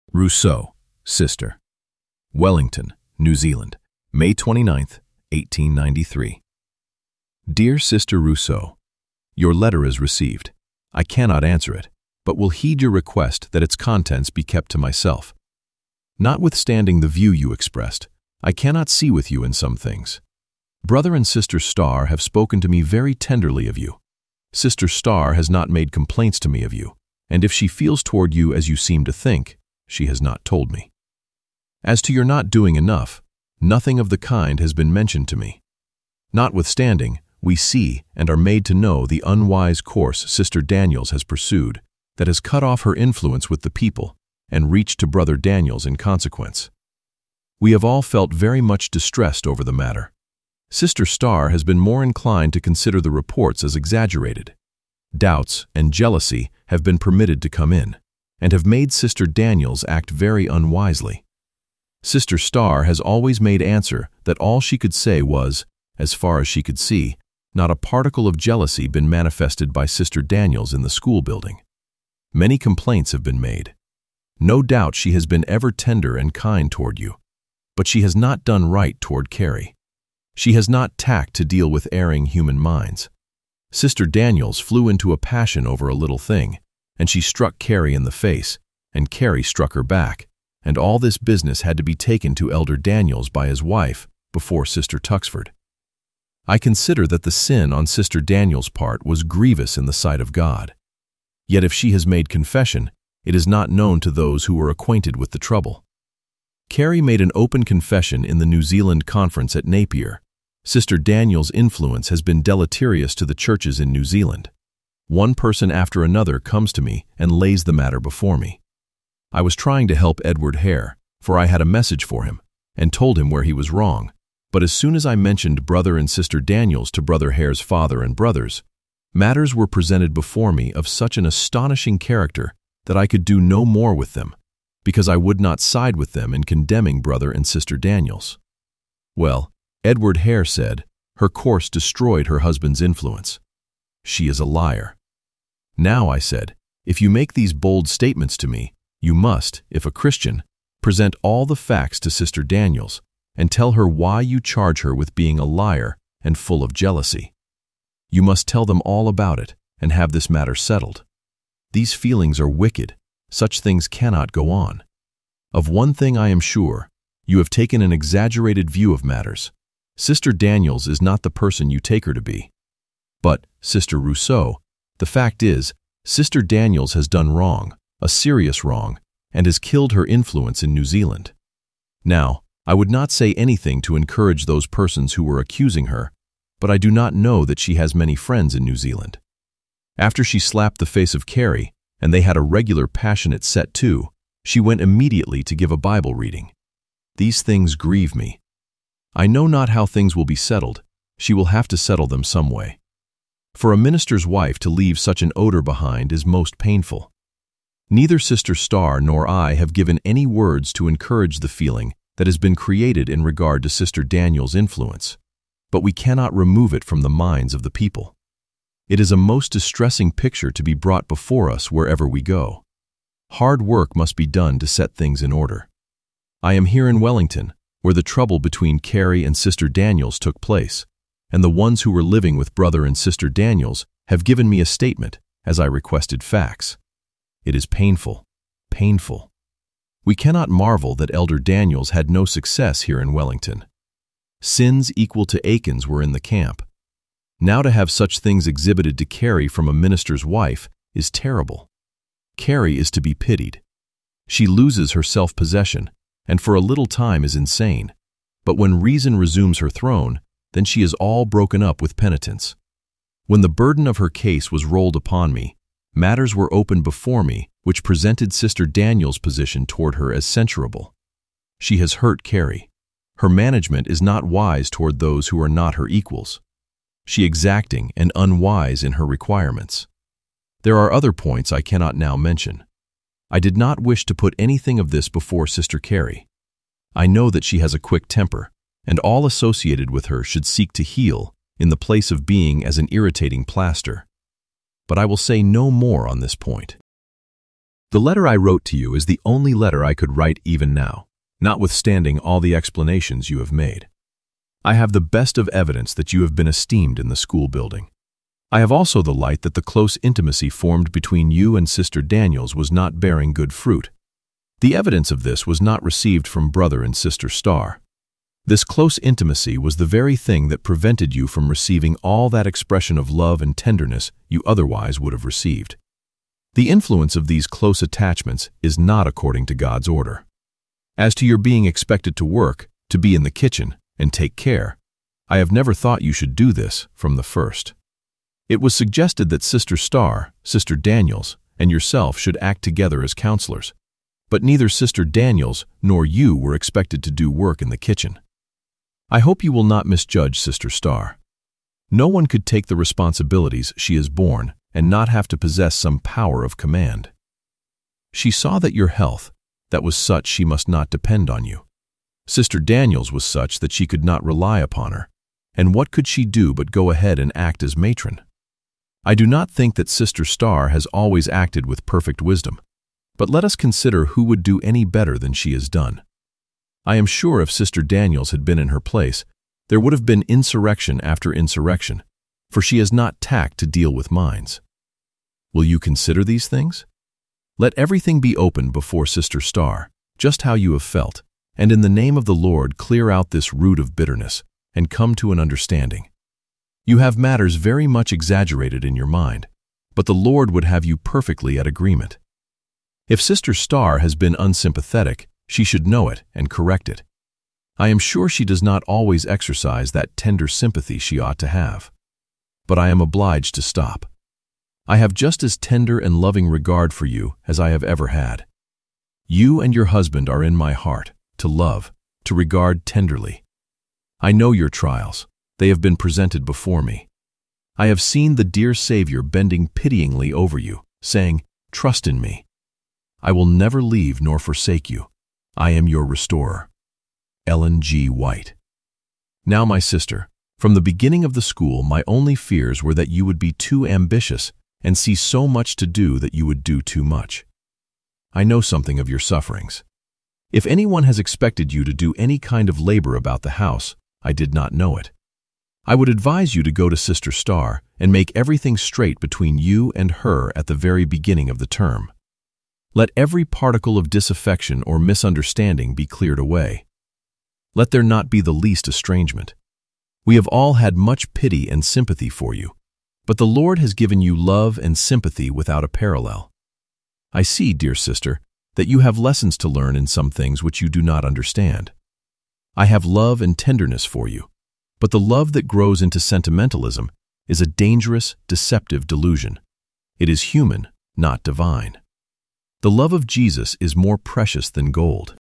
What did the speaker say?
Rousseau, Sister. Wellington, New Zealand, May 29, 1893. Dear Sister Rousseau, your letter is received. I cannot answer it, but will heed your request that its contents be kept to myself. Notwithstanding the view you expressed, I cannot see with you in some things. Brother and Sister Starr have spoken to me very tenderly of you. Sister Starr has not made complaints to me of you, and if she feels toward you as you seem to think, she has not told me. As to your not doing enough, nothing of the kind has been mentioned to me. Notwithstanding, we see and are made to know the unwise course Sister Daniels has pursued that has cut off her influence with the people and reached to Brother Daniels in consequence. We have all felt very much distressed over the matter. Sister Starr has been more inclined to consider the reports as exaggerated. Doubts and jealousy have been permitted to come in, and have made Sister Daniels act very unwisely. Sister Starr has always made answer that all she could say was, as far as she could see, not a particle of jealousy been manifested by Sister Daniels in the school building. Many complaints have been made. No doubt she has been ever tender and kind toward you, but she has not done right toward Carrie. She has not tact to deal with erring human minds. Sister Daniels flew into a passion over a little thing, and she struck Carrie in the face, and Carrie struck her back, and all this business had to be taken to Elder Daniels by his wife before Sister Tuxford. I consider that the sin on Sister Daniels' part was grievous in the sight of God. Yet if she has made confession, it is not known to those who were acquainted with the trouble. Carrie made an open confession in the New Zealand conference at Napier. Sister Daniels' influence has been deleterious to the churches in New Zealand. One person after another comes to me and lays the matter before me. I was trying to help Edward Hare, for I had a message for him, and told him where he was wrong, but as soon as I mentioned Brother and Sister Daniels to Brother Hare's father and brothers, matters were presented before me of such an astonishing character that I could do no more with them, because I would not side with them in condemning Brother and Sister Daniels. Well, Edward Hare said, her course destroyed her husband's influence. She is a liar. Now, I said, if you make these bold statements to me, you must, if a Christian, present all the facts to Sister Daniels and tell her why you charge her with being a liar and full of jealousy. You must tell them all about it and have this matter settled. These feelings are wicked. Such things cannot go on. Of one thing I am sure, you have taken an exaggerated view of matters. Sister Daniels is not the person you take her to be. But, Sister Rousseau, the fact is, Sister Daniels has done wrong, a serious wrong, and has killed her influence in New Zealand. Now, I would not say anything to encourage those persons who were accusing her, but I do not know that she has many friends in New Zealand. After she slapped the face of Carrie, and they had a regular passionate set to, she went immediately to give a Bible reading. These things grieve me. I know not how things will be settled. She will have to settle them some way. For a minister's wife to leave such an odor behind is most painful. Neither Sister Starr nor I have given any words to encourage the feeling that has been created in regard to Sister Daniels' influence, but we cannot remove it from the minds of the people. It is a most distressing picture to be brought before us wherever we go. Hard work must be done to set things in order. I am here in Wellington, where the trouble between Carrie and Sister Daniels took place, and the ones who were living with Brother and Sister Daniels have given me a statement, as I requested facts. It is painful, painful. We cannot marvel that Elder Daniels had no success here in Wellington. Sins equal to Aikens were in the camp. Now to have such things exhibited to Carrie from a minister's wife is terrible. Carrie is to be pitied. She loses her self-possession, and for a little time is insane, but when reason resumes her throne, then she is all broken up with penitence. When the burden of her case was rolled upon me, matters were opened before me which presented Sister Daniels' position toward her as censurable. She has hurt Carrie. Her management is not wise toward those who are not her equals. She is exacting and unwise in her requirements. There are other points I cannot now mention. I did not wish to put anything of this before Sister Carrie. I know that she has a quick temper, and all associated with her should seek to heal in the place of being as an irritating plaster. But I will say no more on this point. The letter I wrote to you is the only letter I could write even now, notwithstanding all the explanations you have made. I have the best of evidence that you have been esteemed in the school building. I have also the light that the close intimacy formed between you and Sister Daniels was not bearing good fruit. The evidence of this was not received from Brother and Sister Starr. This close intimacy was the very thing that prevented you from receiving all that expression of love and tenderness you otherwise would have received. The influence of these close attachments is not according to God's order. As to your being expected to work, to be in the kitchen, and take care, I have never thought you should do this from the first. It was suggested that Sister Starr, Sister Daniels, and yourself should act together as counselors, but neither Sister Daniels nor you were expected to do work in the kitchen. I hope you will not misjudge Sister Starr. No one could take the responsibilities she is born and not have to possess some power of command. She saw that your health, that was such she must not depend on you. Sister Daniels was such that she could not rely upon her, and what could she do but go ahead and act as matron? I do not think that Sister Starr has always acted with perfect wisdom, but let us consider who would do any better than she has done. I am sure if Sister Daniels had been in her place, there would have been insurrection after insurrection, for she has not tact to deal with minds. Will you consider these things? Let everything be open before Sister Starr, just how you have felt, and in the name of the Lord clear out this root of bitterness and come to an understanding. You have matters very much exaggerated in your mind, but the Lord would have you perfectly at agreement. If Sister Starr has been unsympathetic, she should know it and correct it. I am sure she does not always exercise that tender sympathy she ought to have. But I am obliged to stop. I have just as tender and loving regard for you as I have ever had. You and your husband are in my heart, to love, to regard tenderly. I know your trials. They have been presented before me. I have seen the dear Savior bending pityingly over you, saying, "Trust in me. I will never leave nor forsake you. I am your restorer." Ellen G. White. Now, my sister, from the beginning of the school, my only fears were that you would be too ambitious and see so much to do that you would do too much. I know something of your sufferings. If anyone has expected you to do any kind of labor about the house, I did not know it. I would advise you to go to Sister Starr and make everything straight between you and her at the very beginning of the term. Let every particle of disaffection or misunderstanding be cleared away. Let there not be the least estrangement. We have all had much pity and sympathy for you, but the Lord has given you love and sympathy without a parallel. I see, dear sister, that you have lessons to learn in some things which you do not understand. I have love and tenderness for you, but the love that grows into sentimentalism is a dangerous, deceptive delusion. It is human, not divine. The love of Jesus is more precious than gold.